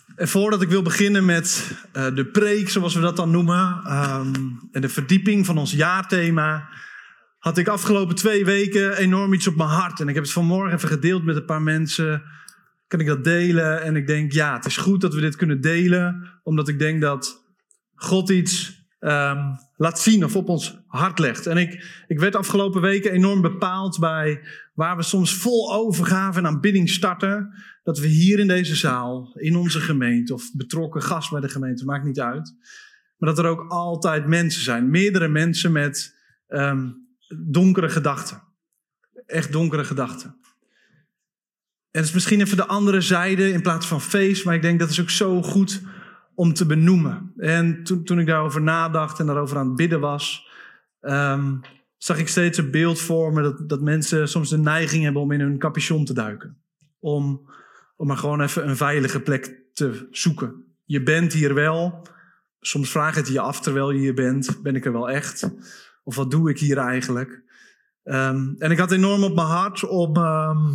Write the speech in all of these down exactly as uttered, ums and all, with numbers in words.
En voordat ik wil beginnen met uh, de preek, zoals we dat dan noemen, um, en de verdieping van ons jaarthema, had ik afgelopen twee weken enorm iets op mijn hart. En ik heb het vanmorgen even gedeeld met een paar mensen. Kan ik dat delen? En ik denk, ja, het is goed dat we dit kunnen delen, omdat ik denk dat God iets um, laat zien of op ons hart legt. En ik, ik werd afgelopen weken enorm bepaald bij waar we soms vol overgave en aanbidding starten. Dat we hier in deze zaal, in onze gemeente of betrokken gast bij de gemeente, maakt niet uit. Maar dat er ook altijd mensen zijn. Meerdere mensen met um, donkere gedachten. Echt donkere gedachten. En het is misschien even de andere zijde in plaats van feest. Maar ik denk dat is ook zo goed om te benoemen. En toen, toen ik daarover nadacht en daarover aan het bidden was, Um, zag ik steeds een beeld voor me dat, dat mensen soms de neiging hebben om in hun capuchon te duiken. Om, om maar gewoon even een veilige plek te zoeken. Je bent hier wel. Soms vraag het je af terwijl je hier bent. Ben ik er wel echt? Of wat doe ik hier eigenlijk? Um, en ik had enorm op mijn hart om, um,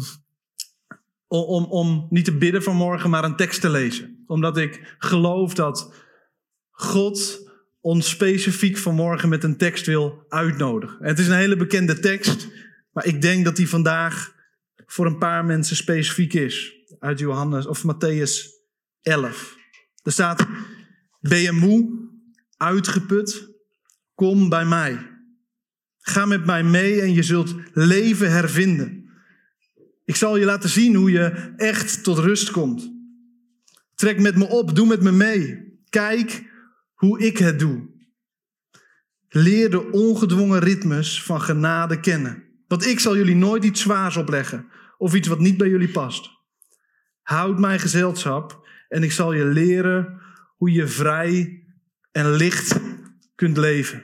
om, om niet te bidden vanmorgen, maar een tekst te lezen. Omdat ik geloof dat God ons specifiek vanmorgen met een tekst wil uitnodigen. Het is een hele bekende tekst, maar ik denk dat die vandaag voor een paar mensen specifiek is. Uit Johannes of Mattheüs elf. Er staat: ben je moe, uitgeput? Kom bij mij. Ga met mij mee en je zult leven hervinden. Ik zal je laten zien hoe je echt tot rust komt. Trek met me op, doe met me mee. Kijk hoe ik het doe. Leer de ongedwongen ritmes van genade kennen. Want ik zal jullie nooit iets zwaars opleggen. Of iets wat niet bij jullie past. Houd mijn gezelschap. En ik zal je leren hoe je vrij en licht kunt leven.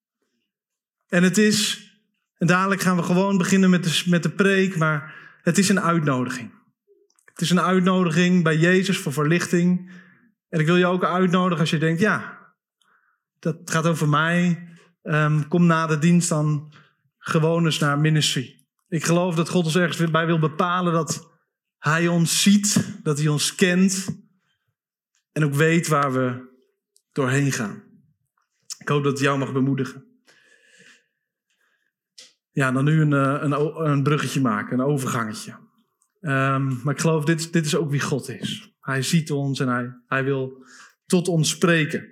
En het is, en dadelijk gaan we gewoon beginnen met de, met de preek. Maar het is een uitnodiging. Het is een uitnodiging bij Jezus voor verlichting. En ik wil je ook uitnodigen als je denkt, ja, dat gaat over mij. Um, kom na de dienst dan gewoon eens naar ministry. Ik geloof dat God ons ergens bij wil bepalen dat Hij ons ziet, dat Hij ons kent en ook weet waar we doorheen gaan. Ik hoop dat het jou mag bemoedigen. Ja, dan nu een, een, een bruggetje maken, een overgangetje. Um, maar ik geloof, dit, dit is ook wie God is. Hij ziet ons en hij, hij wil tot ons spreken.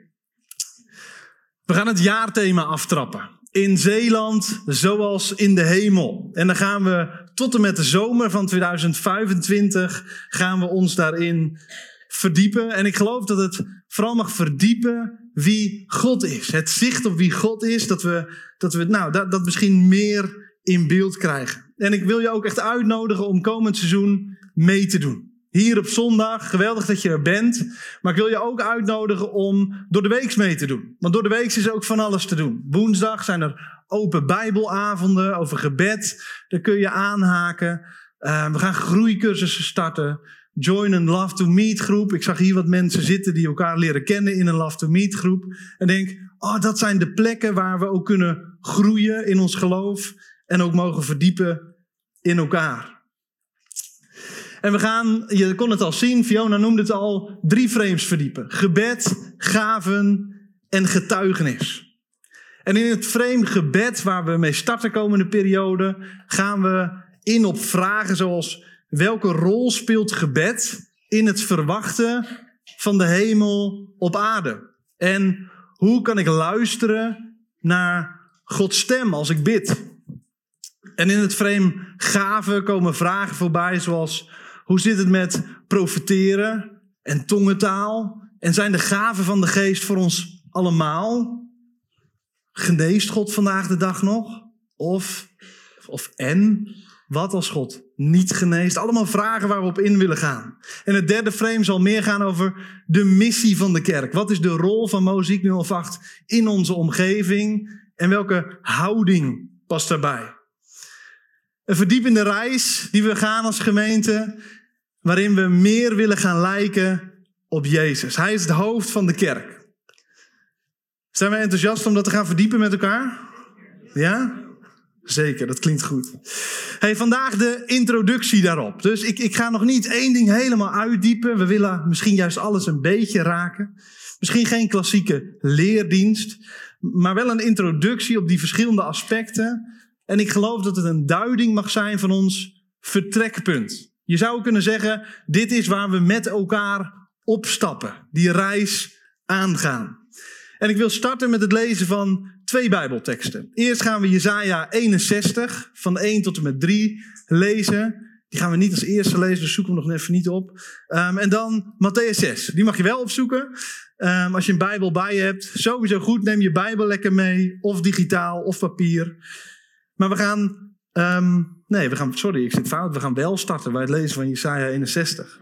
We gaan het jaarthema aftrappen. In Zeeland zoals in de hemel. En dan gaan we tot en met de zomer van tweeduizend vijfentwintig gaan we ons daarin verdiepen. En ik geloof dat het vooral mag verdiepen wie God is. Het zicht op wie God is, dat we, dat we nou, dat, dat misschien meer in beeld krijgen. En ik wil je ook echt uitnodigen om komend seizoen mee te doen. Hier op zondag, geweldig dat je er bent. Maar ik wil je ook uitnodigen om door de week mee te doen. Want door de week is ook van alles te doen. Woensdag zijn er open bijbelavonden over gebed. Daar kun je aanhaken. Uh, we gaan groeicursussen starten. Join een Love to Meet groep. Ik zag hier wat mensen zitten die elkaar leren kennen in een Love to Meet groep. En denk, oh, dat zijn de plekken waar we ook kunnen groeien in ons geloof. En ook mogen verdiepen in elkaar. En we gaan, je kon het al zien, Fiona noemde het al, drie frames verdiepen. Gebed, gaven en getuigenis. En in het frame gebed, waar we mee starten komende periode, gaan we in op vragen zoals: welke rol speelt gebed in het verwachten van de hemel op aarde? En hoe kan ik luisteren naar Gods stem als ik bid? En in het frame gaven komen vragen voorbij zoals: hoe zit het met profeteren en tongentaal? En zijn de gaven van de geest voor ons allemaal? Geneest God vandaag de dag nog? Of, of en, wat als God niet geneest? Allemaal vragen waar we op in willen gaan. En het derde frame zal meer gaan over de missie van de kerk. Wat is de rol van Mozaïek nul acht in onze omgeving? En welke houding past daarbij? Een verdiepende reis die we gaan als gemeente, waarin we meer willen gaan lijken op Jezus. Hij is het hoofd van de kerk. Zijn wij enthousiast om dat te gaan verdiepen met elkaar? Ja? Zeker, dat klinkt goed. Hey, vandaag de introductie daarop. Dus ik, ik ga nog niet één ding helemaal uitdiepen. We willen misschien juist alles een beetje raken. Misschien geen klassieke leerdienst, maar wel een introductie op die verschillende aspecten. En ik geloof dat het een duiding mag zijn van ons vertrekpunt. Je zou kunnen zeggen, dit is waar we met elkaar opstappen. Die reis aangaan. En ik wil starten met het lezen van twee Bijbelteksten. Eerst gaan we Jesaja eenenzestig van één tot en met drie lezen. Die gaan we niet als eerste lezen, dus zoeken we nog even niet op. Um, en dan Mattheüs zes. Die mag je wel opzoeken. Um, als je een Bijbel bij je hebt. Sowieso goed, neem je Bijbel lekker mee. Of digitaal, of papier. Maar we gaan... Um, nee, we gaan... Sorry, ik zit fout. We gaan wel starten bij het lezen van Jesaja eenenzestig.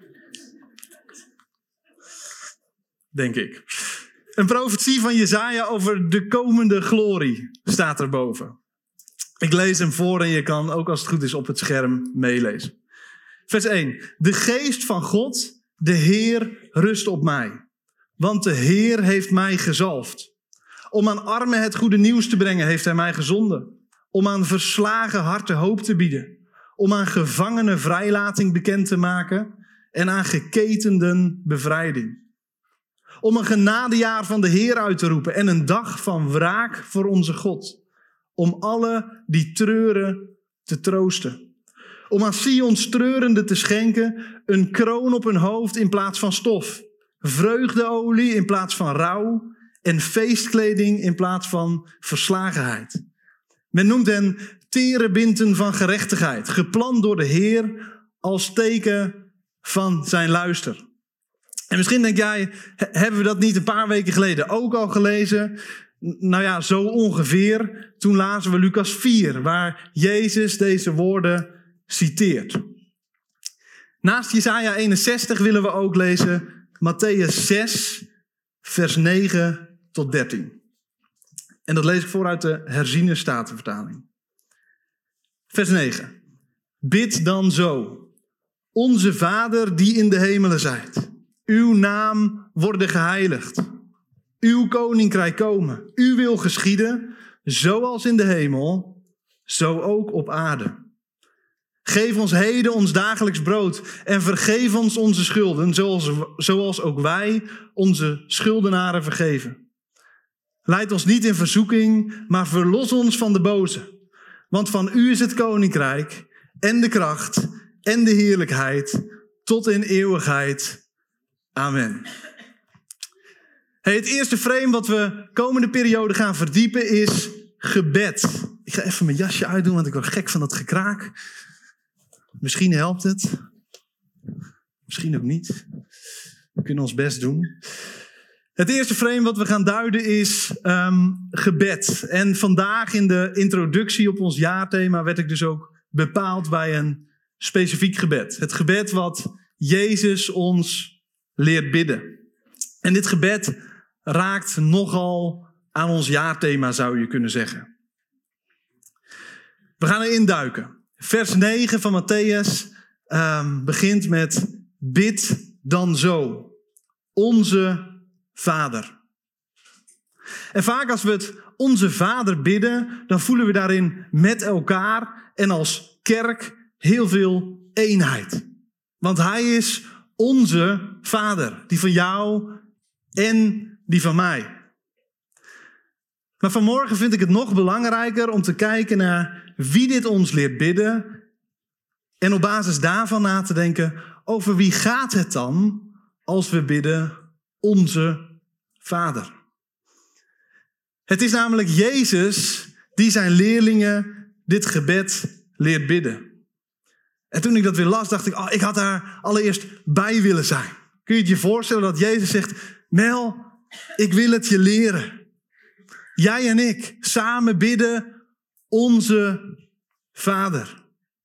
Denk ik. Een profetie van Jesaja over de komende glorie staat erboven. Ik lees hem voor en je kan ook als het goed is op het scherm meelezen. Vers één. De geest van God, de Heer, rust op mij. Want de Heer heeft mij gezalfd. Om aan armen het goede nieuws te brengen heeft hij mij gezonden. Om aan verslagen harten hoop te bieden. Om aan gevangenen vrijlating bekend te maken. En aan geketenden bevrijding. Om een genadejaar van de Heer uit te roepen. En een dag van wraak voor onze God. Om alle die treuren te troosten. Om aan Sions treurenden te schenken een kroon op hun hoofd in plaats van stof. Vreugdeolie in plaats van rouw. En feestkleding in plaats van verslagenheid. Men noemt hen terebinten van gerechtigheid. Geplant door de Heer als teken van zijn luister. En misschien denk jij, hebben we dat niet een paar weken geleden ook al gelezen? Nou ja, zo ongeveer. Toen lazen we Lucas vier, waar Jezus deze woorden citeert. Naast Jesaja eenenzestig willen we ook lezen Mattheüs zes, vers negen tot dertien. En dat lees ik voor uit de herziene statenvertaling. Vers negen. Bid dan zo. Onze Vader die in de hemelen zijt. Uw naam worden geheiligd. Uw koninkrijk komen. Uw wil geschieden, zoals in de hemel, zo ook op aarde. Geef ons heden ons dagelijks brood en vergeef ons onze schulden, zoals, zoals ook wij onze schuldenaren vergeven. Leid ons niet in verzoeking, maar verlos ons van de boze. Want van u is het koninkrijk en de kracht en de heerlijkheid tot in eeuwigheid. Amen. Hey, het eerste frame wat we komende periode gaan verdiepen is gebed. Ik ga even mijn jasje uitdoen, want ik word gek van dat gekraak. Misschien helpt het. Misschien ook niet. We kunnen ons best doen. Het eerste frame wat we gaan duiden is um, gebed. En vandaag in de introductie op ons jaarthema werd ik dus ook bepaald bij een specifiek gebed. Het gebed wat Jezus ons leert bidden. En dit gebed raakt nogal aan ons jaarthema, zou je kunnen zeggen. We gaan erin duiken. Vers negen van Mattheüs um, begint met bid dan zo. Onze Vader. En vaak als we het onze Vader bidden, dan voelen we daarin met elkaar en als kerk heel veel eenheid. Want hij is onze Vader, die van jou en die van mij. Maar vanmorgen vind ik het nog belangrijker om te kijken naar wie dit ons leert bidden. En op basis daarvan na te denken, over wie gaat het dan als we bidden onze Vader. Het is namelijk Jezus die zijn leerlingen dit gebed leert bidden. En toen ik dat weer las, dacht ik, oh, ik had daar allereerst bij willen zijn. Kun je het je voorstellen dat Jezus zegt, Mel, ik wil het je leren. Jij en ik samen bidden onze Vader.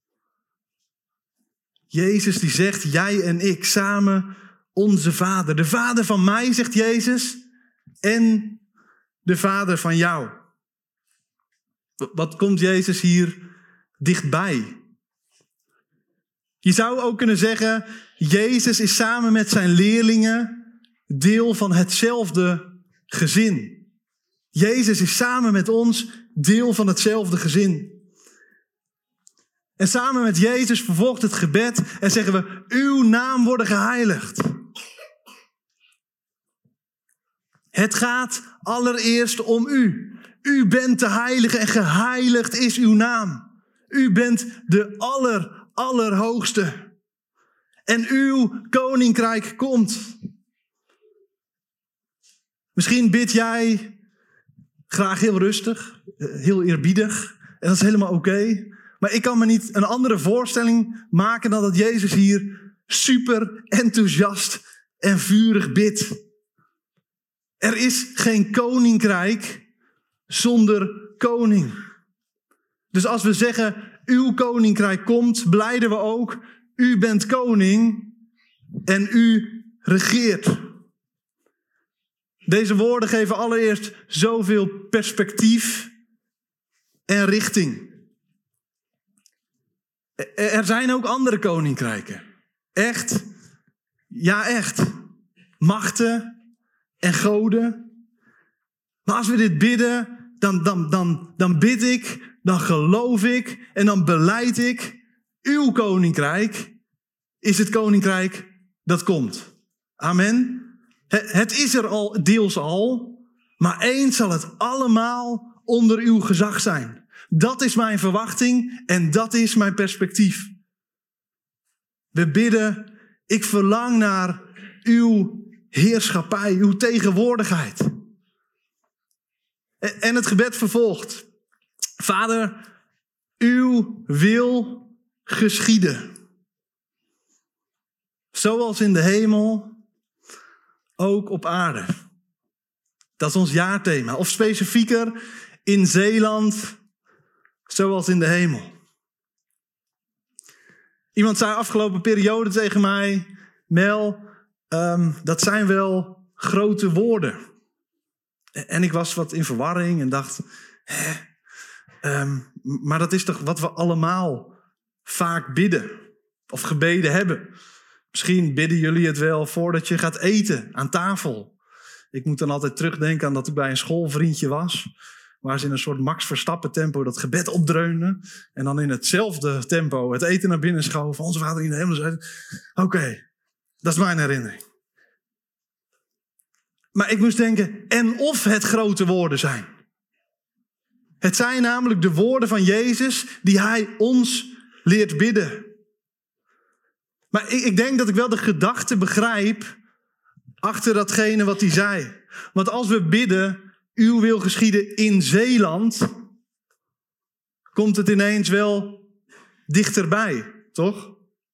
Jezus die zegt, jij en ik samen onze Vader. De Vader van mij, zegt Jezus, en de Vader van jou. Wat komt Jezus hier dichtbij? Je zou ook kunnen zeggen, Jezus is samen met zijn leerlingen deel van hetzelfde gezin. Jezus is samen met ons deel van hetzelfde gezin. En samen met Jezus vervolgt het gebed en zeggen we, uw naam worden geheiligd. Het gaat allereerst om u. U bent de heilige en geheiligd is uw naam. U bent de aller, allerhoogste. En uw koninkrijk komt. Misschien bid jij graag heel rustig, heel eerbiedig. En dat is helemaal oké. Okay. Maar ik kan me niet een andere voorstelling maken dan dat Jezus hier super enthousiast en vurig bidt. Er is geen koninkrijk zonder koning. Dus als we zeggen, uw koninkrijk komt, blijden we ook, u bent koning en u regeert. Deze woorden geven allereerst zoveel perspectief en richting. Er zijn ook andere koninkrijken. Echt, ja echt, machten en goden. Maar als we dit bidden, dan, dan, dan, dan bid ik, dan geloof ik en dan belijd ik, uw koninkrijk is het koninkrijk dat komt. Amen. Het is er al deels al, maar eens zal het allemaal onder uw gezag zijn. Dat is mijn verwachting en dat is mijn perspectief. We bidden, ik verlang naar uw heerschappij, uw tegenwoordigheid. En het gebed vervolgt. Vader, uw wil geschieden. Zoals in de hemel, ook op aarde. Dat is ons jaarthema. Of specifieker, in Zeeland, zoals in de hemel. Iemand zei afgelopen periode tegen mij, Mel, um, dat zijn wel grote woorden. En ik was wat in verwarring en dacht, hè, um, maar dat is toch wat we allemaal vaak bidden of gebeden hebben. Misschien bidden jullie het wel voordat je gaat eten aan tafel. Ik moet dan altijd terugdenken aan dat ik bij een schoolvriendje was, waar ze in een soort Max Verstappen tempo dat gebed opdreunen. En dan in hetzelfde tempo het eten naar binnen schoven. Onze Vader in de hemel zei, oké, okay, dat is mijn herinnering. Maar ik moest denken, en of het grote woorden zijn. Het zijn namelijk de woorden van Jezus die hij ons leert bidden. Maar ik, ik denk dat ik wel de gedachte begrijp achter datgene wat hij zei. Want als we bidden, uw wil geschieden in Zeeland, komt het ineens wel dichterbij, toch?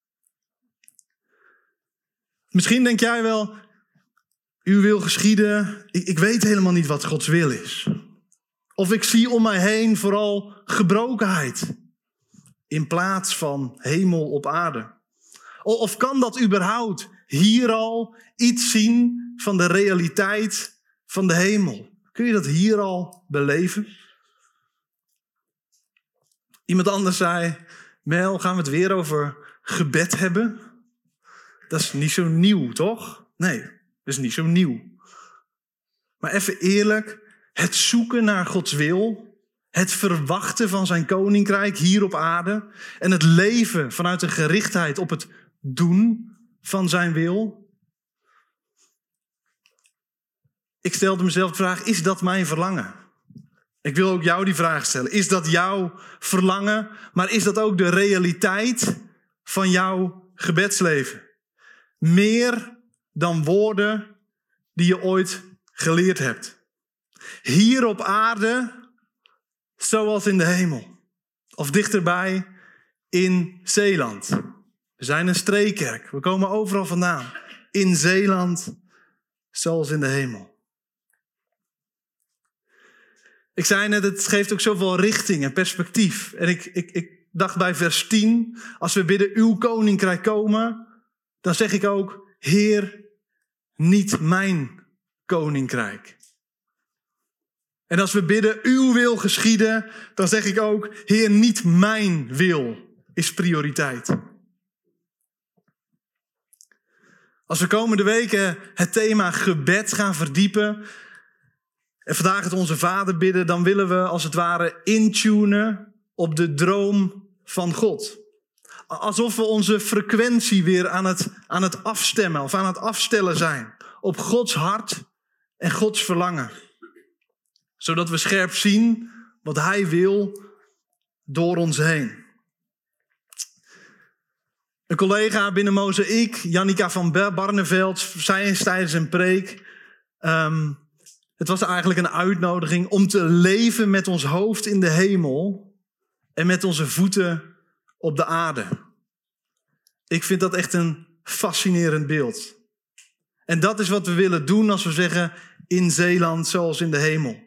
Misschien denk jij wel, uw wil geschieden, ik, ik weet helemaal niet wat Gods wil is. Of ik zie om mij heen vooral gebrokenheid in plaats van hemel op aarde. Of kan dat überhaupt hier al iets zien van de realiteit van de hemel? Kun je dat hier al beleven? Iemand anders zei, Mel, gaan we het weer over gebed hebben? Dat is niet zo nieuw, toch? Nee, dat is niet zo nieuw. Maar even eerlijk, het zoeken naar Gods wil, het verwachten van zijn koninkrijk hier op aarde en het leven vanuit een gerichtheid op het doen van zijn wil. Ik stelde mezelf de vraag, is dat mijn verlangen? Ik wil ook jou die vraag stellen. Is dat jouw verlangen, maar is dat ook de realiteit van jouw gebedsleven? Meer dan woorden die je ooit geleerd hebt. Hier op aarde, zoals in de hemel. Of dichterbij in Zeeland. We zijn een streekkerk. We komen overal vandaan. In Zeeland, zoals in de hemel. Ik zei net, het geeft ook zoveel richting en perspectief. En ik, ik, ik dacht bij vers tien, als we bidden uw koninkrijk komen, dan zeg ik ook, Heer, niet mijn koninkrijk. En als we bidden uw wil geschieden, dan zeg ik ook, Heer, niet mijn wil is prioriteit. Als we komende weken het thema gebed gaan verdiepen en vandaag het Onze Vader bidden, dan willen we als het ware intunen op de droom van God. Alsof we onze frequentie weer aan het, aan het afstemmen of aan het afstellen zijn op Gods hart en Gods verlangen. Zodat we scherp zien wat Hij wil door ons heen. Een collega binnen Mozaïek, Jannica van Barneveld, zei eens tijdens een preek: Um, het was eigenlijk een uitnodiging om te leven met ons hoofd in de hemel en met onze voeten op de aarde. Ik vind dat echt een fascinerend beeld. En dat is wat we willen doen als we zeggen: in Zeeland zoals in de hemel.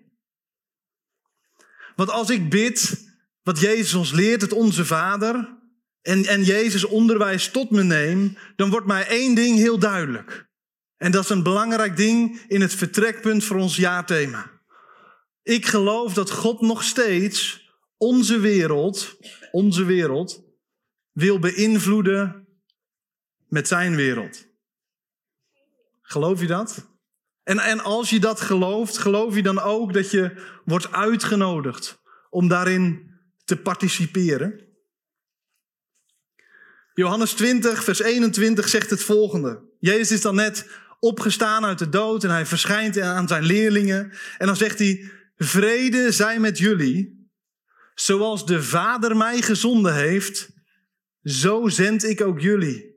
Want als ik bid wat Jezus ons leert, het Onze Vader, en, en Jezus onderwijs tot me neem, dan wordt mij één ding heel duidelijk. En dat is een belangrijk ding in het vertrekpunt voor ons jaarthema. Ik geloof dat God nog steeds onze wereld, onze wereld, wil beïnvloeden met zijn wereld. Geloof je dat? En, en als je dat gelooft, geloof je dan ook dat je wordt uitgenodigd om daarin te participeren? Johannes twintig, vers eenentwintig zegt het volgende. Jezus is dan net opgestaan uit de dood en hij verschijnt aan zijn leerlingen. En dan zegt hij: vrede zij met jullie. Zoals de Vader mij gezonden heeft, zo zend ik ook jullie.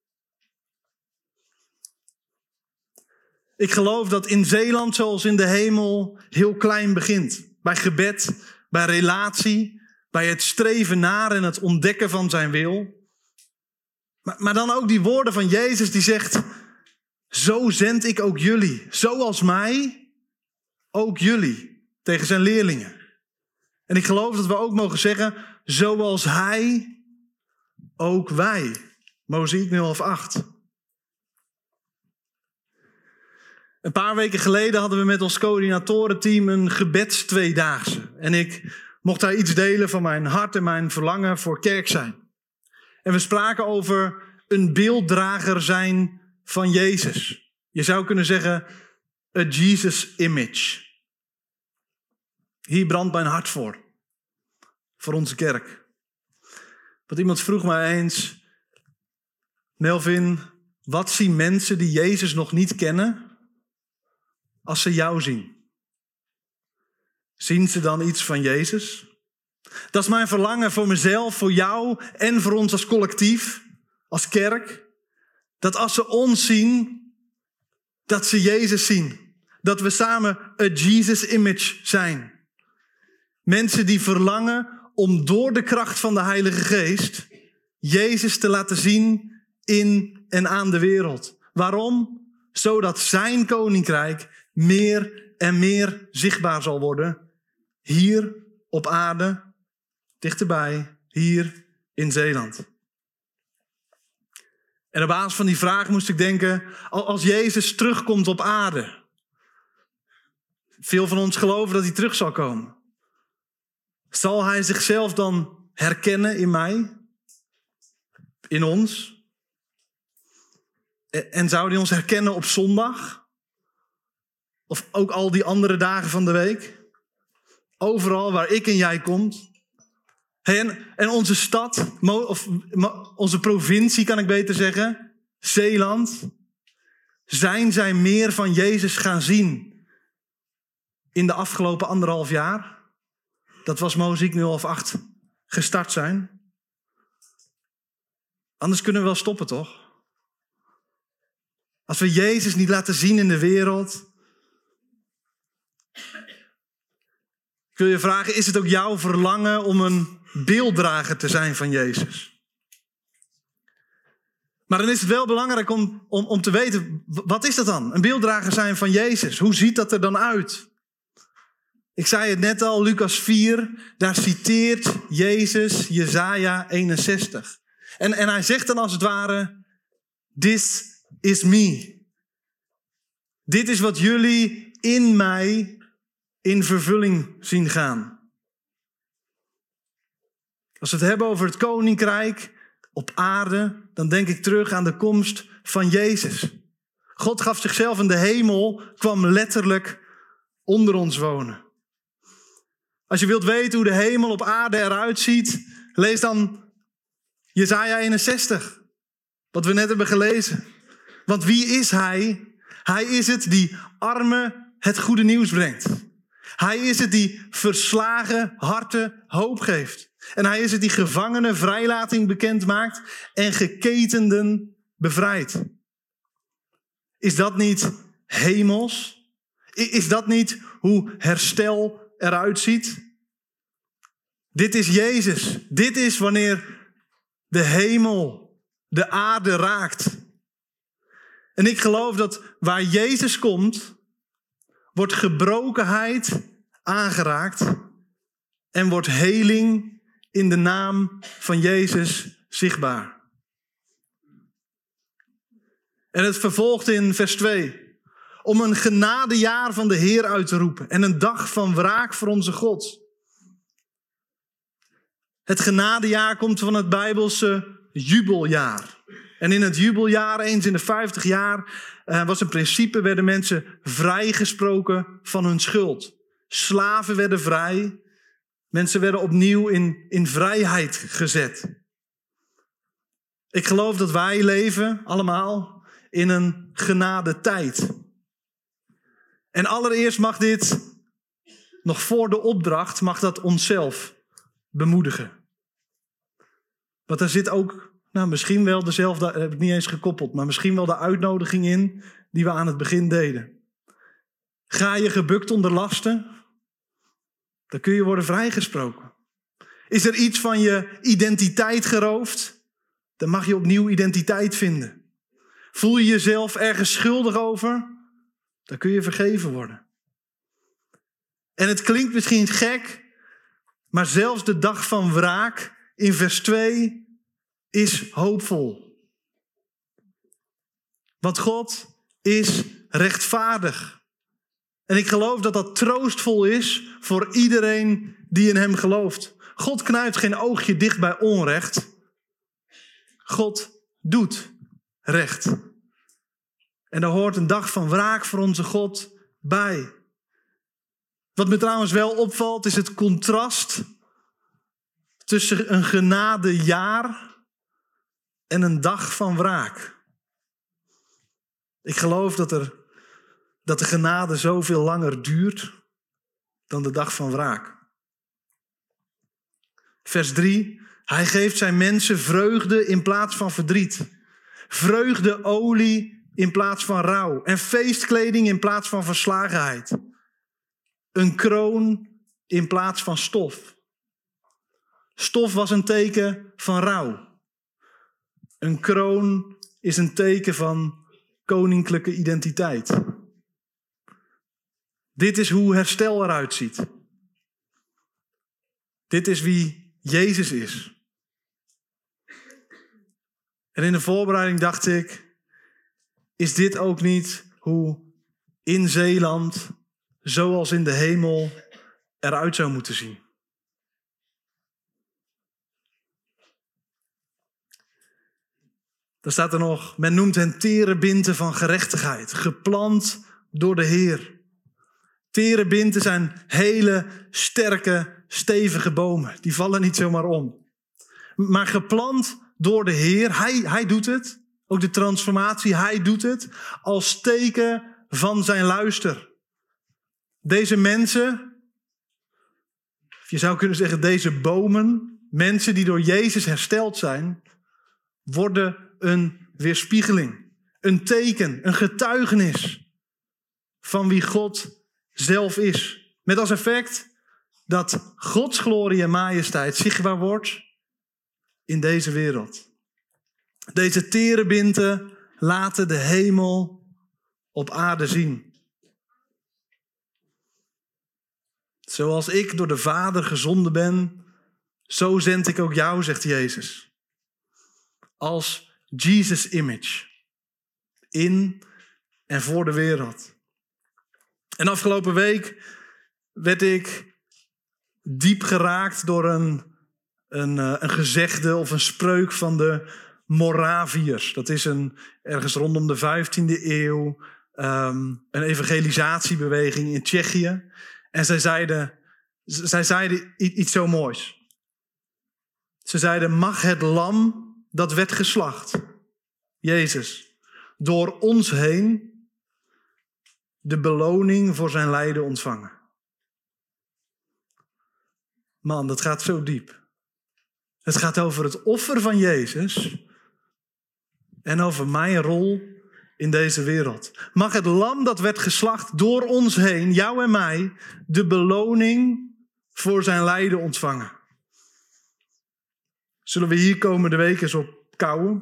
Ik geloof dat in Zeeland zoals in de hemel heel klein begint. Bij gebed, bij relatie, bij het streven naar en het ontdekken van zijn wil. Maar, maar dan ook die woorden van Jezus die zegt: zo zend ik ook jullie. Zoals mij, ook jullie. Tegen zijn leerlingen. En ik geloof dat we ook mogen zeggen: zoals hij, ook wij. Mozaïek nul of acht. Een paar weken geleden hadden we met ons coördinatorenteam een gebedstweedaagse. En ik mocht daar iets delen van mijn hart en mijn verlangen voor kerk zijn. En we spraken over een beelddrager zijn van Jezus. Je zou kunnen zeggen, a Jesus image. Hier brandt mijn hart voor. Voor onze kerk. Want iemand vroeg mij eens: Melvin, wat zien mensen die Jezus nog niet kennen als ze jou zien? Zien ze dan iets van Jezus? Dat is mijn verlangen voor mezelf, voor jou en voor ons als collectief, als kerk. Dat als ze ons zien, dat ze Jezus zien. Dat we samen a Jesus image zijn. Mensen die verlangen om door de kracht van de Heilige Geest Jezus te laten zien in en aan de wereld. Waarom? Zodat zijn koninkrijk meer en meer zichtbaar zal worden. Hier op aarde, dichterbij, hier in Zeeland. En op basis van die vraag moest ik denken, als Jezus terugkomt op aarde. Veel van ons geloven dat hij terug zal komen. Zal hij zichzelf dan herkennen in mij? In ons? En zou hij ons herkennen op zondag? Of ook al die andere dagen van de week? Overal waar ik en jij komt. En, en onze stad, of onze provincie kan ik beter zeggen, Zeeland. Zijn zij meer van Jezus gaan zien in de afgelopen anderhalf jaar? Dat was Mozaïek nul of acht gestart zijn. Anders kunnen we wel stoppen, toch? Als we Jezus niet laten zien in de wereld. Ik wil je vragen, is het ook jouw verlangen om een beelddrager te zijn van Jezus? Maar dan is het wel belangrijk om, om, om te weten, wat is dat dan? Een beelddrager zijn van Jezus. Hoe ziet dat er dan uit? Ik zei het net al, Lucas vier, daar citeert Jezus Jesaja eenenzestig. En, en hij zegt dan als het ware, this is me. Dit is wat jullie in mij in vervulling zien gaan. Als we het hebben over het koninkrijk op aarde, dan denk ik terug aan de komst van Jezus. God gaf zichzelf in de hemel, kwam letterlijk onder ons wonen. Als je wilt weten hoe de hemel op aarde eruit ziet, Lees dan Jesaja eenenzestig, wat we net hebben gelezen. Want wie is hij? Hij is het die armen het goede nieuws brengt. Hij is het die verslagen harten hoop geeft. En hij is het die gevangenen vrijlating bekend maakt en geketenden bevrijdt. Is dat niet hemels? Is dat niet hoe herstel eruit ziet? Dit is Jezus. Dit is wanneer de hemel de aarde raakt. En ik geloof dat waar Jezus komt, wordt gebrokenheid aangeraakt en wordt heling in de naam van Jezus zichtbaar. En het vervolgt in vers twee. Om een genadejaar van de Heer uit te roepen en een dag van wraak voor onze God. Het genadejaar komt van het Bijbelse jubeljaar. En in het jubeljaar, eens in de vijftig jaar, uh, was een principe, werden mensen vrijgesproken van hun schuld. Slaven werden vrij. Mensen werden opnieuw in, in vrijheid gezet. Ik geloof dat wij leven, allemaal, in een genadetijd. En allereerst mag dit, nog voor de opdracht, mag dat onszelf bemoedigen. Want er zit ook, nou misschien wel dezelfde, heb ik niet eens gekoppeld, maar misschien wel de uitnodiging in die we aan het begin deden. Ga je gebukt onder lasten, dan kun je worden vrijgesproken. Is er iets van je identiteit geroofd, dan mag je opnieuw identiteit vinden. Voel je jezelf ergens schuldig over, dan kun je vergeven worden. En het klinkt misschien gek, maar zelfs de dag van wraak in vers twee is hoopvol. Want God is rechtvaardig. En ik geloof dat dat troostvol is voor iedereen die in hem gelooft. God knijpt geen oogje dicht bij onrecht. God doet recht. En daar hoort een dag van wraak voor onze God bij. Wat me trouwens wel opvalt is het contrast tussen een genadejaar en een dag van wraak. Ik geloof dat, er, dat de genade zoveel langer duurt dan de dag van wraak. Vers drie. Hij geeft zijn mensen vreugde in plaats van verdriet. Vreugdeolie in plaats van rouw. En feestkleding in plaats van verslagenheid. Een kroon in plaats van stof. Stof was een teken van rouw. Een kroon is een teken van koninklijke identiteit. Dit is hoe herstel eruit ziet. Dit is wie Jezus is. En in de voorbereiding dacht ik, is dit ook niet hoe in Zeeland, zoals in de hemel, eruit zou moeten zien? Dan staat er nog, men noemt hen terebinten van gerechtigheid, geplant door de Heer. Terebinten zijn hele, sterke, stevige bomen. Die vallen niet zomaar om. Maar geplant door de Heer, hij, hij doet het. Ook de transformatie, hij doet het. Als teken van zijn luister. Deze mensen, je zou kunnen zeggen deze bomen, mensen die door Jezus hersteld zijn, worden een weerspiegeling, een teken, een getuigenis van wie God zelf is. Met als effect dat Gods glorie en majesteit zichtbaar wordt in deze wereld. Deze terebinten laten de hemel op aarde zien. Zoals ik door de Vader gezonden ben, zo zend ik ook jou, zegt Jezus. Als Jesus image. In en voor de wereld. En afgelopen week werd ik diep geraakt door een, een, een gezegde of een spreuk van de Moraviërs. Dat is een, ergens rondom de vijftiende eeuw um, een evangelisatiebeweging in Tsjechië. En zij zeiden, zij zeiden iets zo moois. Ze zeiden, mag het lam dat werd geslacht, Jezus, door ons heen de beloning voor zijn lijden ontvangen. Man, dat gaat zo diep. Het gaat over het offer van Jezus en over mijn rol in deze wereld. Mag het lam dat werd geslacht door ons heen, jou en mij, de beloning voor zijn lijden ontvangen. Zullen we hier komende week eens op kouwen?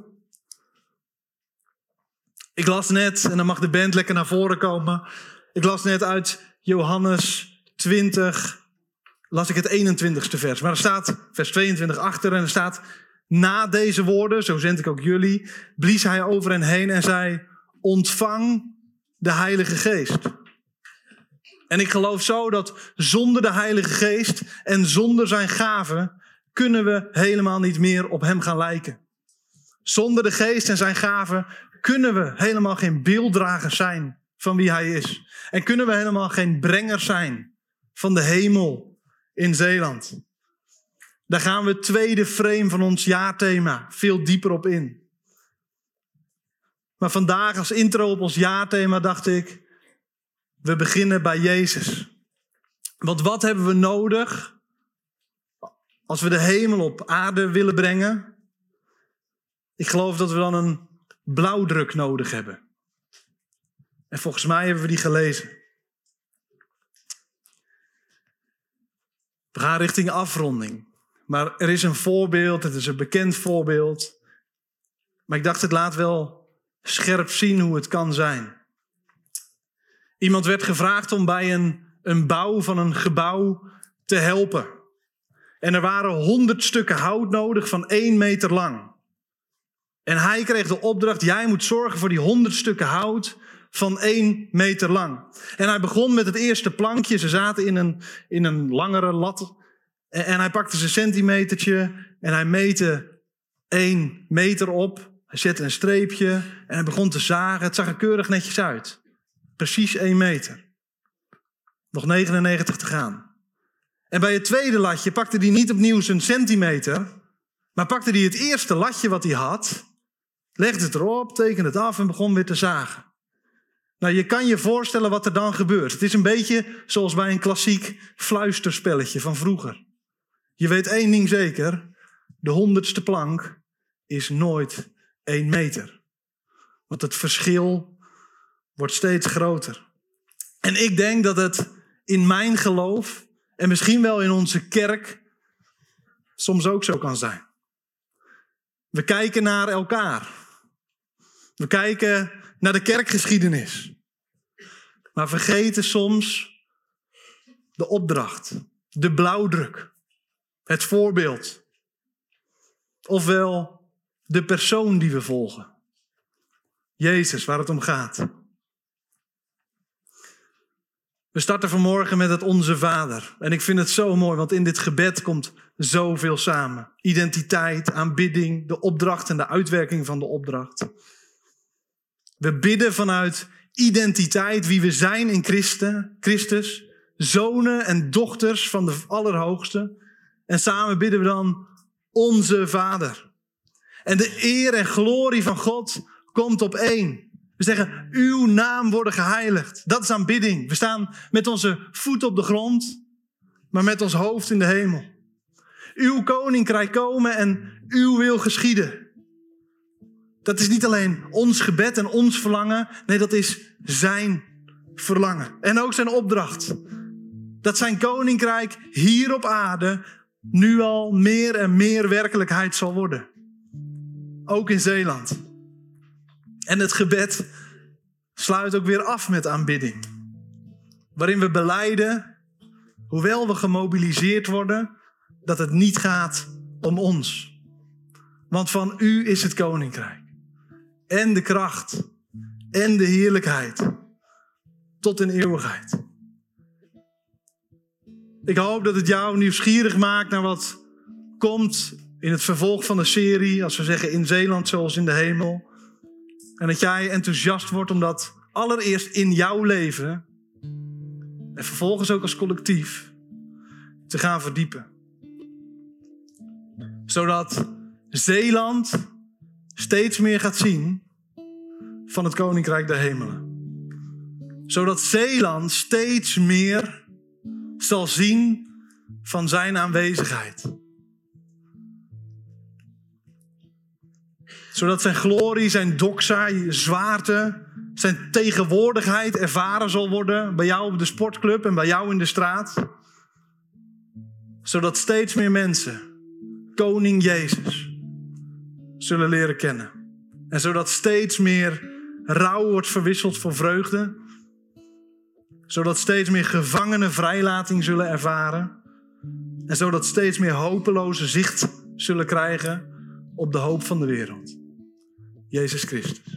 Ik las net, en dan mag de band lekker naar voren komen. Ik las net uit Johannes twintig, las ik het eenentwintigste vers. Maar er staat vers tweeëntwintig achter en er staat, na deze woorden, zo zend ik ook jullie, blies hij over hen heen en zei, ontvang de Heilige Geest. En ik geloof zo dat zonder de Heilige Geest en zonder zijn gaven kunnen we helemaal niet meer op hem gaan lijken. Zonder de Geest en zijn gaven kunnen we helemaal geen beelddragers zijn van wie hij is. En kunnen we helemaal geen brengers zijn van de hemel in Zeeland. Daar gaan we het tweede frame van ons jaarthema veel dieper op in. Maar vandaag als intro op ons jaarthema dacht ik, we beginnen bij Jezus. Want wat hebben we nodig als we de hemel op aarde willen brengen? Ik geloof dat we dan een blauwdruk nodig hebben. En volgens mij hebben we die gelezen. We gaan richting afronding. Maar er is een voorbeeld, het is een bekend voorbeeld. Maar ik dacht, het laat wel scherp zien hoe het kan zijn. Iemand werd gevraagd om bij een, een bouw van een gebouw te helpen. En er waren honderd stukken hout nodig van één meter lang. En hij kreeg de opdracht, jij moet zorgen voor die honderd stukken hout van één meter lang. En hij begon met het eerste plankje. Ze zaten in een, in een langere lat. En, en hij pakte zijn centimetertje en hij meette één meter op. Hij zette een streepje en hij begon te zagen. Het zag er keurig netjes uit. Precies één meter. Nog negenennegentig te gaan. En bij het tweede latje pakte hij niet opnieuw zijn centimeter, maar pakte hij het eerste latje wat hij had, legde het erop, tekende het af en begon weer te zagen. Nou, je kan je voorstellen wat er dan gebeurt. Het is een beetje zoals bij een klassiek fluisterspelletje van vroeger. Je weet één ding zeker, de honderdste plank is nooit één meter. Want het verschil wordt steeds groter. En ik denk dat het in mijn geloof en misschien wel in onze kerk soms ook zo kan zijn. We kijken naar elkaar. We kijken naar de kerkgeschiedenis. Maar vergeten soms de opdracht, de blauwdruk, het voorbeeld. Ofwel de persoon die we volgen. Jezus, waar het om gaat. We starten vanmorgen met het Onze Vader. En ik vind het zo mooi, want in dit gebed komt zoveel samen. Identiteit, aanbidding, de opdracht en de uitwerking van de opdracht. We bidden vanuit identiteit, wie we zijn in Christen, Christus. Zonen en dochters van de Allerhoogste. En samen bidden we dan Onze Vader. En de eer en glorie van God komt op één. We zeggen, uw naam worden geheiligd. Dat is aanbidding. We staan met onze voet op de grond, maar met ons hoofd in de hemel. Uw koninkrijk komen en uw wil geschieden. Dat is niet alleen ons gebed en ons verlangen. Nee, dat is zijn verlangen. En ook zijn opdracht. Dat zijn koninkrijk hier op aarde nu al meer en meer werkelijkheid zal worden. Ook in Zeeland. En het gebed sluit ook weer af met aanbidding. Waarin we belijden, hoewel we gemobiliseerd worden, dat het niet gaat om ons. Want van u is het koninkrijk. En de kracht. En de heerlijkheid. Tot in eeuwigheid. Ik hoop dat het jou nieuwsgierig maakt naar wat komt in het vervolg van de serie. Als we zeggen in Zeeland zoals in de hemel. En dat jij enthousiast wordt om dat allereerst in jouw leven en vervolgens ook als collectief te gaan verdiepen. Zodat Zeeland steeds meer gaat zien van het Koninkrijk der Hemelen. Zodat Zeeland steeds meer zal zien van zijn aanwezigheid. Zodat zijn glorie, zijn doxa, zwaarte, zijn tegenwoordigheid ervaren zal worden bij jou op de sportclub en bij jou in de straat. Zodat steeds meer mensen Koning Jezus zullen leren kennen. En zodat steeds meer rouw wordt verwisseld voor vreugde. Zodat steeds meer gevangenen vrijlating zullen ervaren. En zodat steeds meer hopelozen zicht zullen krijgen op de hoop van de wereld. Jezus Christus.